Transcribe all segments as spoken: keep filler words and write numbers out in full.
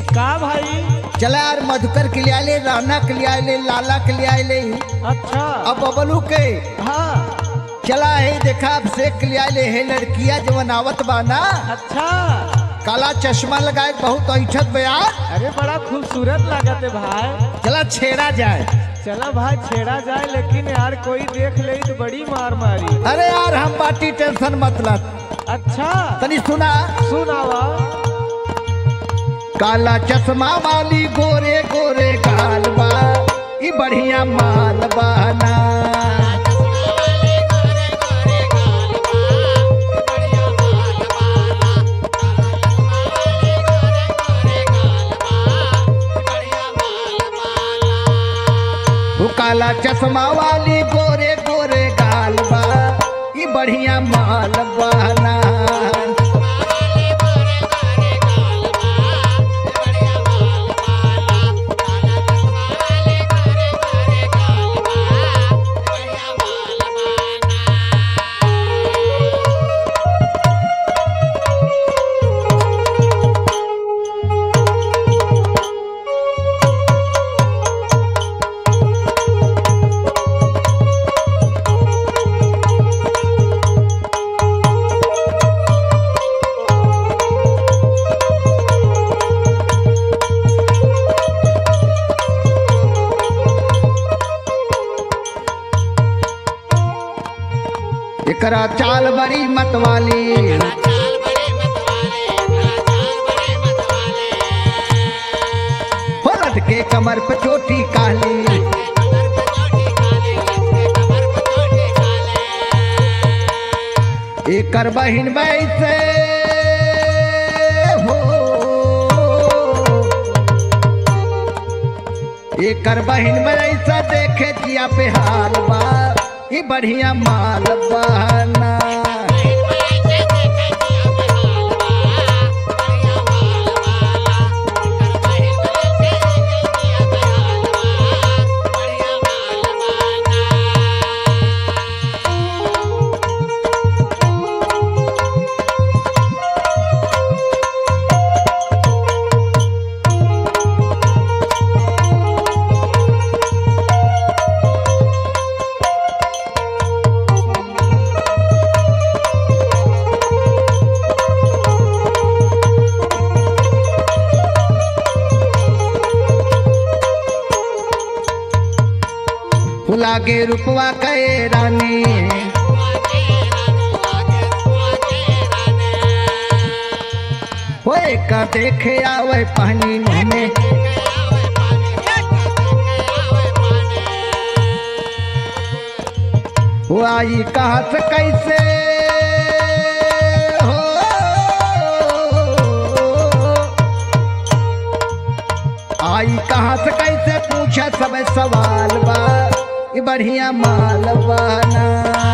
का भाई? चला यार मधुकर के लिए ले, राना के लिए ले, लाला के लिए ले। अच्छा अब बबलू के हाँ चला है देखा अब शेख के लिए ले है लड़किया जवन आवत बाना। अच्छा काला चश्मा लगाए बहुत ऐठत बयार। अरे बड़ा खूबसूरत लागत है भाई। चला छेड़ा जाए। चला भाई छेड़ा जाए, लेकिन यार कोई देख ले तो बड़ी मार मारी। अरे यार हम बाटी टेंशन मतलब। अच्छा तनी सुना सुनावा। काला चश्मा वाली गोरे गोरे गालबा ई बढ़िया माल बना। वो काला चश्मा वाली गोरे गोरे गालबा ई बढ़िया माल बना। एकरा चाल बड़ी मतवाली होलट के कमर पे चोटी काली। एकर बहिन वैसे हो एकर बहिन वैसा देखे जिया पे हाल बा ई बढ़िया माल बहाना। लागे रुपवा कहे रानी होए का देखे आवे पानी में। वो आई कहा से कैसे हो आई कहा से कैसे पूछा सब सवाल बा ई बढ़िया माल बना।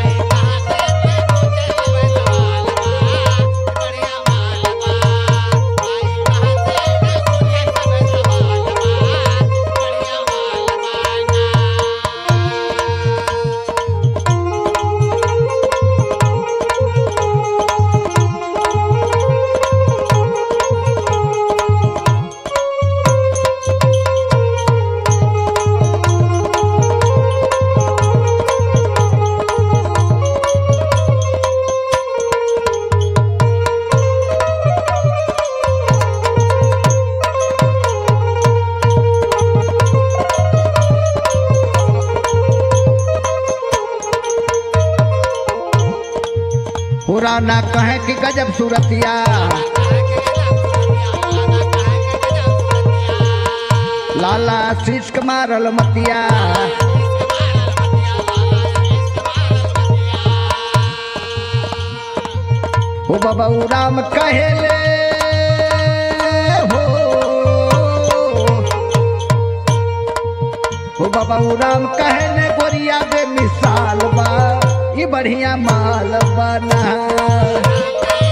पुराना कहे कि गजब सूरतिया लाला शीश मारल मतिया। हो बाबा राम कहेले हो हो बाबा राम कहने गोरिया बे मिसाल बा ई बढ़िया माल बना।